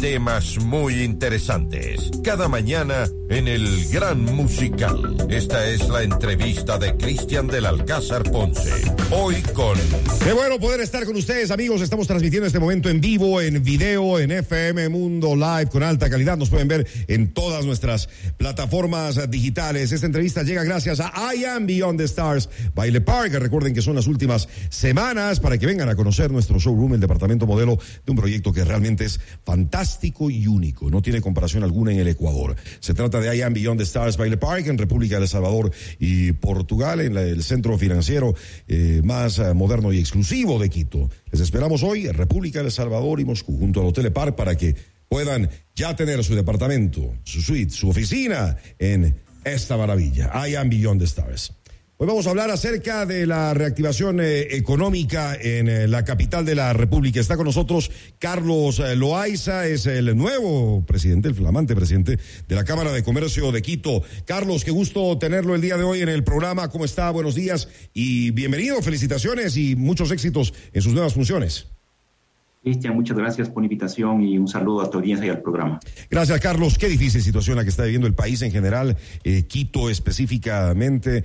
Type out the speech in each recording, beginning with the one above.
temas muy interesantes. Cada mañana en el Gran Musical. Esta es la entrevista de Cristian del Alcázar Ponce. Hoy con... Qué bueno poder estar con ustedes, amigos. Estamos transmitiendo este momento en vivo, en video, en FM Mundo Live con alta calidad. Nos pueden ver en todas nuestras plataformas digitales. Esta entrevista llega gracias a I Am Beyond the Stars Baile Park. Recuerden que son las últimas semanas para que vengan a conocer nuestro showroom, el departamento modelo de un proyecto que realmente es fantástico y único. No tiene comparación alguna en el Ecuador. Se trata de I Am Beyond the Stars Baile Park en República de El Salvador y Portugal, en el centro financiero más moderno y exclusivo de Quito. Les esperamos hoy en República de El Salvador y Moscú, junto al Hotel Park, para que puedan ya tener su departamento, su suite, su oficina en esta maravilla. I Am Beyond the Stars. Hoy vamos a hablar acerca de la reactivación económica en la capital de la República. Está con nosotros Carlos Loaiza, es el nuevo presidente, el flamante presidente de la Cámara de Comercio de Quito. Carlos, qué gusto tenerlo el día de hoy en el programa. ¿Cómo está? Buenos días y bienvenido. Felicitaciones y muchos éxitos en sus nuevas funciones. Cristian, muchas gracias por la invitación y un saludo a tu audiencia y al programa. Gracias, Carlos. Qué difícil situación la que está viviendo el país en general, Quito específicamente.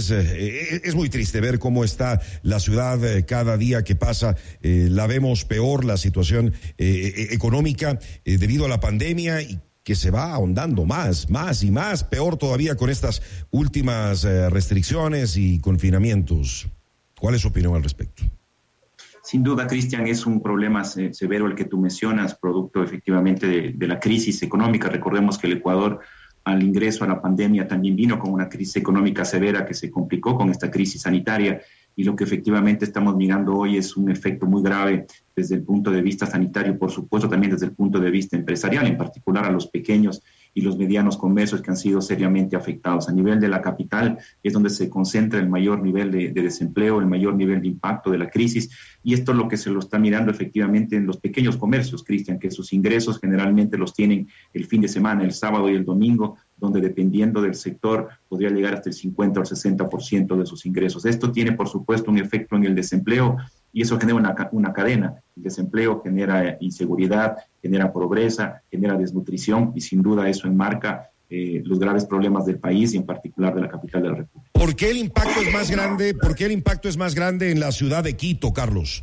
Es muy triste ver cómo está la ciudad cada día que pasa. La vemos peor, la situación económica debido a la pandemia y que se va ahondando más y más, peor todavía con estas últimas restricciones y confinamientos. ¿Cuál es su opinión al respecto? Sin duda, Cristian, es un problema severo el que tú mencionas, producto efectivamente de la crisis económica. Recordemos que el Ecuador, al ingreso a la pandemia, también vino con una crisis económica severa que se complicó con esta crisis sanitaria, y lo que efectivamente estamos mirando hoy es un efecto muy grave desde el punto de vista sanitario, por supuesto también desde el punto de vista empresarial, en particular a los pequeños y los medianos comercios que han sido seriamente afectados. A nivel de la capital es donde se concentra el mayor nivel de desempleo, el mayor nivel de impacto de la crisis, y esto es lo que se lo está mirando efectivamente en los pequeños comercios, Cristian, que sus ingresos generalmente los tienen el fin de semana, el sábado y el domingo, donde dependiendo del sector podría llegar hasta el 50 o el 60% de sus ingresos. Esto tiene, por supuesto, un efecto en el desempleo, y eso genera una cadena. El desempleo genera inseguridad, genera pobreza, genera desnutrición, y sin duda eso enmarca los graves problemas del país y en particular de la capital de la República. ¿Por qué el impacto es más grande? ¿Por qué el impacto es más grande en la ciudad de Quito, Carlos?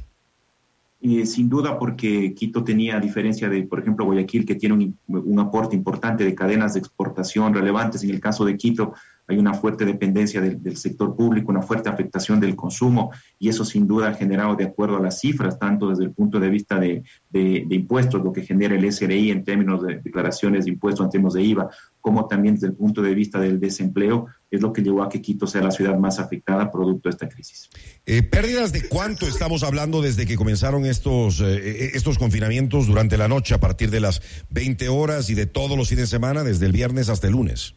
Sin duda porque Quito tenía, a diferencia de, por ejemplo, Guayaquil, que tiene un aporte importante de cadenas de exportación relevantes. En el caso de Quito hay una fuerte dependencia del sector público, una fuerte afectación del consumo, y eso sin duda ha generado, de acuerdo a las cifras, tanto desde el punto de vista de impuestos, lo que genera el SRI en términos de declaraciones de impuestos, en términos de IVA, como también desde el punto de vista del desempleo, es lo que llevó a que Quito sea la ciudad más afectada producto de esta crisis. ¿Pérdidas de cuánto estamos hablando desde que comenzaron estos confinamientos durante la noche, a partir de las 20 horas y de todos los fines de semana, desde el viernes hasta el lunes?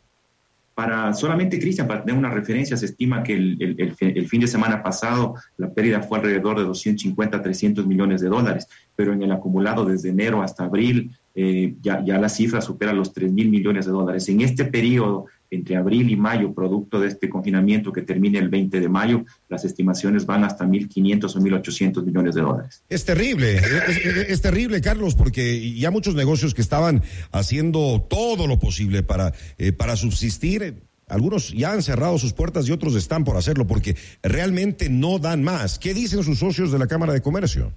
Solamente, Cristian, para tener una referencia, se estima que el fin de semana pasado la pérdida fue alrededor de 250 a 300 millones de dólares, pero en el acumulado desde enero hasta abril ya la cifra supera los 3.000 millones de dólares. En este periodo, entre abril y mayo, producto de este confinamiento que termina el 20 de mayo, las estimaciones van hasta 1.500 o 1.800 millones de dólares. Es terrible, es terrible, Carlos, porque ya muchos negocios que estaban haciendo todo lo posible para subsistir, algunos ya han cerrado sus puertas y otros están por hacerlo porque realmente no dan más. ¿Qué dicen sus socios de la Cámara de Comercio?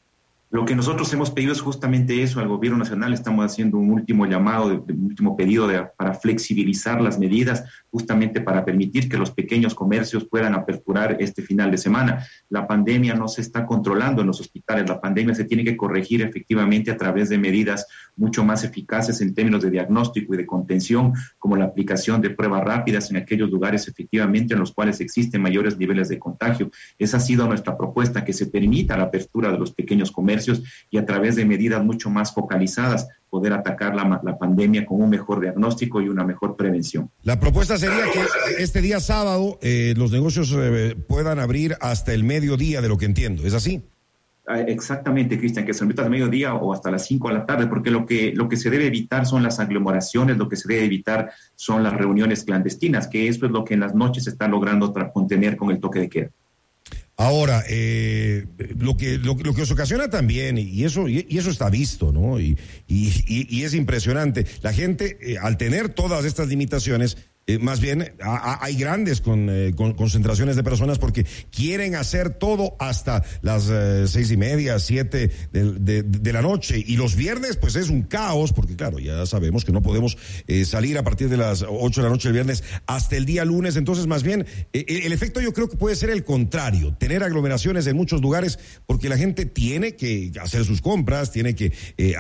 Lo que nosotros hemos pedido es justamente eso al gobierno nacional. Estamos haciendo un último llamado, un último pedido para flexibilizar las medidas, justamente para permitir que los pequeños comercios puedan aperturar este final de semana. La pandemia no se está controlando en los hospitales, la pandemia se tiene que corregir efectivamente a través de medidas mucho más eficaces en términos de diagnóstico y de contención, como la aplicación de pruebas rápidas en aquellos lugares efectivamente en los cuales existen mayores niveles de contagio. Esa ha sido nuestra propuesta, que se permita la apertura de los pequeños comercios y a través de medidas mucho más focalizadas poder atacar la pandemia con un mejor diagnóstico y una mejor prevención. La propuesta sería que este día sábado los negocios puedan abrir hasta el mediodía, de lo que entiendo. ¿Es así? Exactamente, Cristian, que se permita al mediodía o hasta las 5 de la tarde, porque lo que se debe evitar son las aglomeraciones, lo que se debe evitar son las reuniones clandestinas, que eso es lo que en las noches se está logrando contener con el toque de queda. Ahora, lo que os ocasiona también, y eso está visto, ¿no? Y es impresionante. La gente, al tener todas estas limitaciones, más bien hay grandes concentraciones de personas porque quieren hacer todo hasta las 6:30, 7 de la noche, y los viernes pues es un caos porque claro, ya sabemos que no podemos salir a partir de las 8 de la noche el viernes hasta el día lunes. Entonces más bien el efecto yo creo que puede ser el contrario, tener aglomeraciones en muchos lugares porque la gente tiene que hacer sus compras, tiene que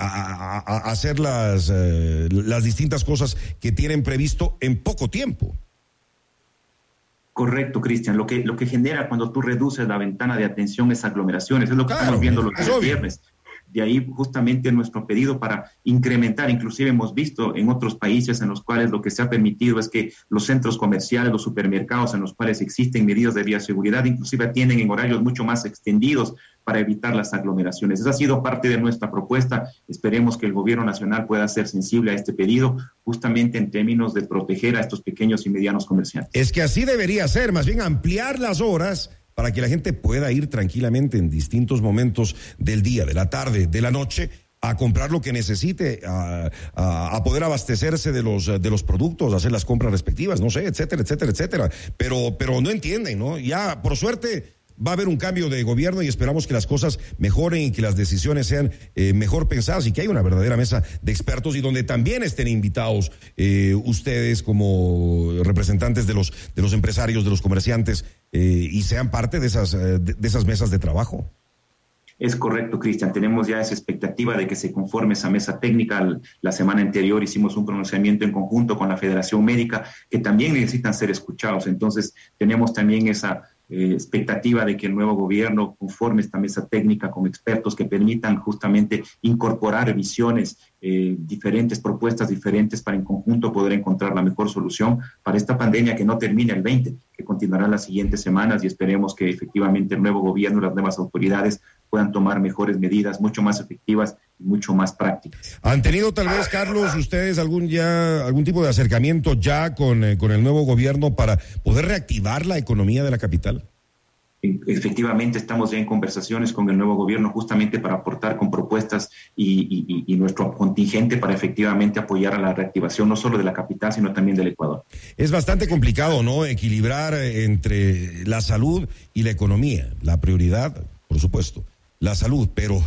hacer las distintas cosas que tienen previsto en poco tiempo. Correcto, Cristian. Lo que genera cuando tú reduces la ventana de atención es aglomeraciones. Es lo que estamos viendo los viernes. De ahí justamente nuestro pedido para incrementar, inclusive hemos visto en otros países en los cuales lo que se ha permitido es que los centros comerciales, los supermercados en los cuales existen medidas de bioseguridad, inclusive atienden en horarios mucho más extendidos para evitar las aglomeraciones. Esa ha sido parte de nuestra propuesta. Esperemos que el gobierno nacional pueda ser sensible a este pedido, justamente en términos de proteger a estos pequeños y medianos comerciantes. Es que así debería ser, más bien ampliar las horas para que la gente pueda ir tranquilamente en distintos momentos del día, de la tarde, de la noche, a comprar lo que necesite, a poder abastecerse de los productos, hacer las compras respectivas, no sé, etcétera, etcétera, etcétera. Pero no entienden, ¿no? Ya, por suerte, va a haber un cambio de gobierno y esperamos que las cosas mejoren y que las decisiones sean mejor pensadas y que haya una verdadera mesa de expertos y donde también estén invitados ustedes como representantes de los empresarios, de los comerciantes y sean parte de esas mesas de trabajo. Es correcto, Cristian. Tenemos ya esa expectativa de que se conforme esa mesa técnica. La semana anterior hicimos un pronunciamiento en conjunto con la Federación Médica, que también necesitan ser escuchados. Entonces, tenemos también esa expectativa de que el nuevo gobierno conforme esta mesa técnica con expertos que permitan justamente incorporar visiones diferentes, propuestas diferentes para en conjunto poder encontrar la mejor solución para esta pandemia que no termina el 20, que continuará las siguientes semanas y esperemos que efectivamente el nuevo gobierno y las nuevas autoridades puedan tomar mejores medidas, mucho más efectivas y mucho más prácticas. ¿Han tenido tal vez, Carlos, ustedes algún tipo de acercamiento ya con el nuevo gobierno para poder reactivar la economía de la capital? Efectivamente, estamos ya en conversaciones con el nuevo gobierno justamente para aportar con propuestas y nuestro contingente para efectivamente apoyar a la reactivación no solo de la capital, sino también del Ecuador. Es bastante complicado, ¿no?, equilibrar entre la salud y la economía. La prioridad, por supuesto, la salud, pero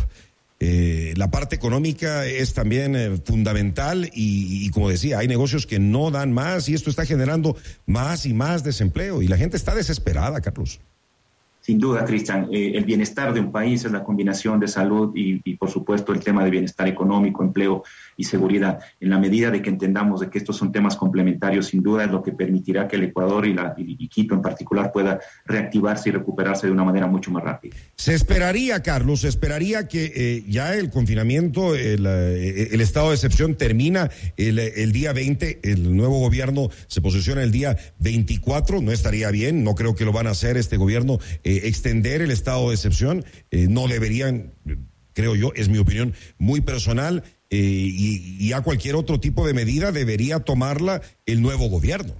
la parte económica es también fundamental y como decía, hay negocios que no dan más y esto está generando más y más desempleo y la gente está desesperada, Carlos. Sin duda, Cristian, el bienestar de un país es la combinación de salud y por supuesto el tema de bienestar económico, empleo y seguridad. En la medida de que entendamos de que estos son temas complementarios, sin duda es lo que permitirá que el Ecuador y Quito en particular pueda reactivarse y recuperarse de una manera mucho más rápida. Se esperaría, Carlos, que ya el confinamiento, el estado de excepción termina el día 20, el nuevo gobierno se posiciona el día 24, no estaría bien, no creo que lo van a hacer este gobierno, extender el estado de excepción, no deberían, creo yo, es mi opinión muy personal, y a cualquier otro tipo de medida debería tomarla el nuevo gobierno.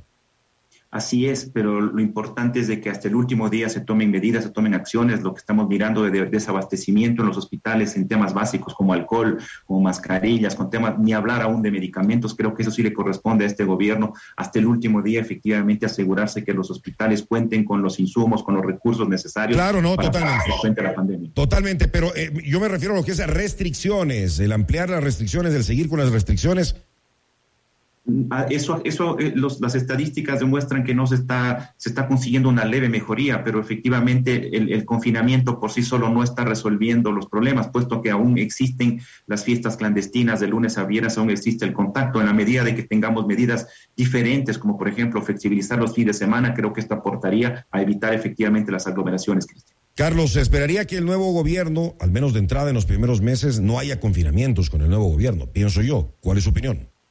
Así es, pero lo importante es de que hasta el último día se tomen medidas, se tomen acciones, lo que estamos mirando de desabastecimiento en los hospitales en temas básicos como alcohol, como mascarillas, con temas, ni hablar aún de medicamentos, creo que eso sí le corresponde a este gobierno, hasta el último día efectivamente asegurarse que los hospitales cuenten con los insumos, con los recursos necesarios. Claro, no, para totalmente. hacer frente a la pandemia. Totalmente, pero yo me refiero a lo que es restricciones, el ampliar las restricciones, el seguir con las restricciones. Las estadísticas demuestran que se está consiguiendo una leve mejoría, pero efectivamente el confinamiento por sí solo no está resolviendo los problemas, puesto que aún existen las fiestas clandestinas de lunes a viernes, aún existe el contacto. En la medida de que tengamos medidas diferentes, como por ejemplo flexibilizar los fines de semana, creo que esto aportaría a evitar efectivamente las aglomeraciones, Cristian. Carlos, se esperaría que el nuevo gobierno, al menos de entrada en los primeros meses, no haya confinamientos con el nuevo gobierno, pienso yo. ¿Cuál es su opinión?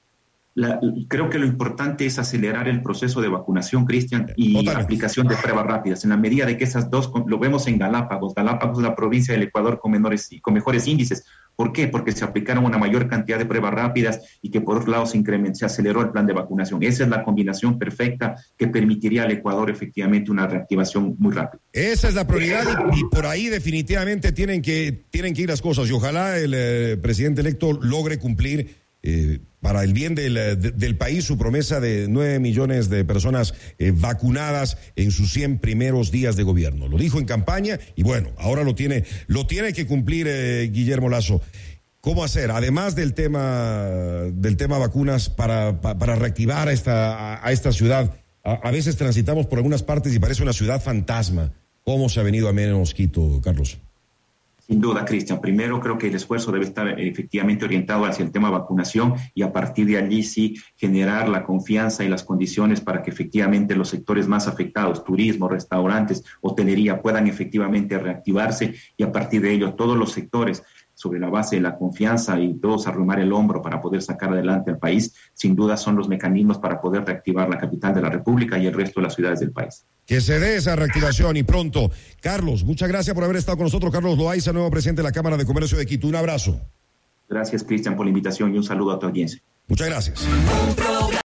Creo que lo importante es acelerar el proceso de vacunación, Cristian, y Totalmente. aplicación de pruebas rápidas. En la medida de que esas dos, lo vemos en Galápagos. Galápagos es la provincia del Ecuador con mejores índices. ¿Por qué? Porque se aplicaron una mayor cantidad de pruebas rápidas y que por otro lado se aceleró el plan de vacunación. Esa es la combinación perfecta que permitiría al Ecuador efectivamente una reactivación muy rápida. Esa es la prioridad y por ahí definitivamente tienen que ir las cosas y ojalá el presidente electo logre cumplir para el bien del país su promesa de 9 millones de personas vacunadas en sus 100 primeros días de gobierno. Lo dijo en campaña y bueno, ahora lo tiene que cumplir Guillermo Lasso. ¿Cómo hacer? Además del tema vacunas para reactivar a esta ciudad. A veces transitamos por algunas partes y parece una ciudad fantasma. ¿Cómo se ha venido a menos Quito, Carlos? Sin duda, Cristian. Primero, creo que el esfuerzo debe estar efectivamente orientado hacia el tema vacunación y a partir de allí sí generar la confianza y las condiciones para que efectivamente los sectores más afectados, turismo, restaurantes, hotelería, puedan efectivamente reactivarse y a partir de ello todos los sectores, sobre la base de la confianza y todos arrumar el hombro para poder sacar adelante al país, sin duda son los mecanismos para poder reactivar la capital de la República y el resto de las ciudades del país. Que se dé esa reactivación y pronto. Carlos, muchas gracias por haber estado con nosotros. Carlos Loaiza, nuevo presidente de la Cámara de Comercio de Quito. Un abrazo. Gracias, Cristian, por la invitación y un saludo a tu audiencia. Muchas gracias.